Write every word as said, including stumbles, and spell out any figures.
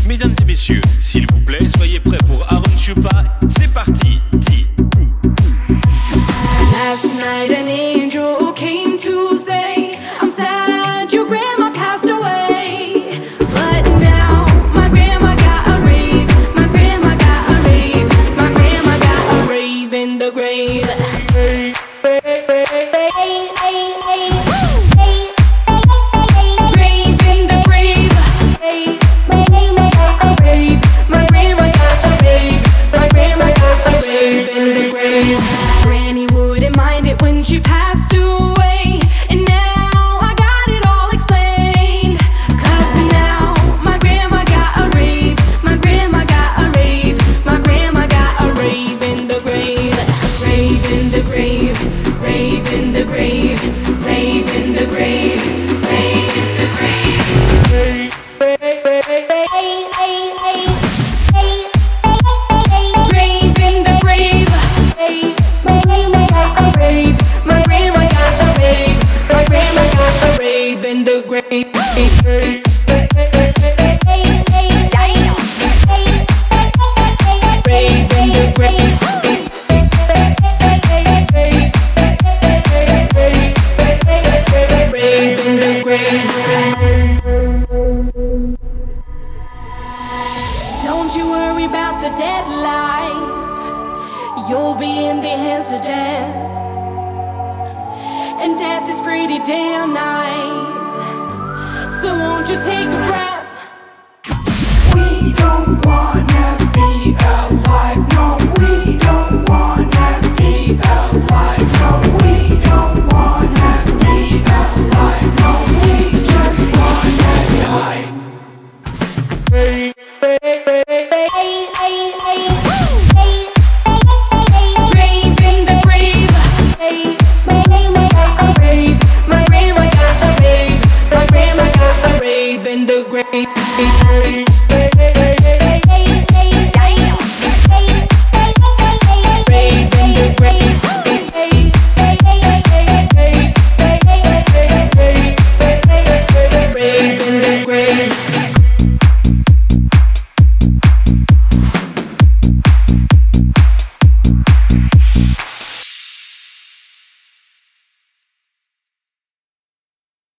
Mesdames et messieurs, s'il vous plaît, soyez prêts pour Aaron Chupa. C'est parti. Last night an angel came to say, I'm sad your grandma passed away. But now my grandma got a rave. My grandma got a rave. My grandma got a rave in the grave. Rave in the grave. My grandma got a rave. My grandma got a rave in the grave. Granny wouldn't mind it when she passed away. And now I got it all explained. Cause now my grandma got a rave. My grandma got a rave. My grandma got a rave in the grave. Rave in the grave. Rave in the grave. Rave in the grave. Rave in the grave. Rave, rave, rave, rave, rave. Rave in the grave. My grandma got a rave. My grandma got a rave. My grandma got a rave in the grave. Rave in the grave. Rave in the grave. Don't you worry about the dead life. You'll be in the hands of death. And death is pretty damn nice. So won't you take a breath?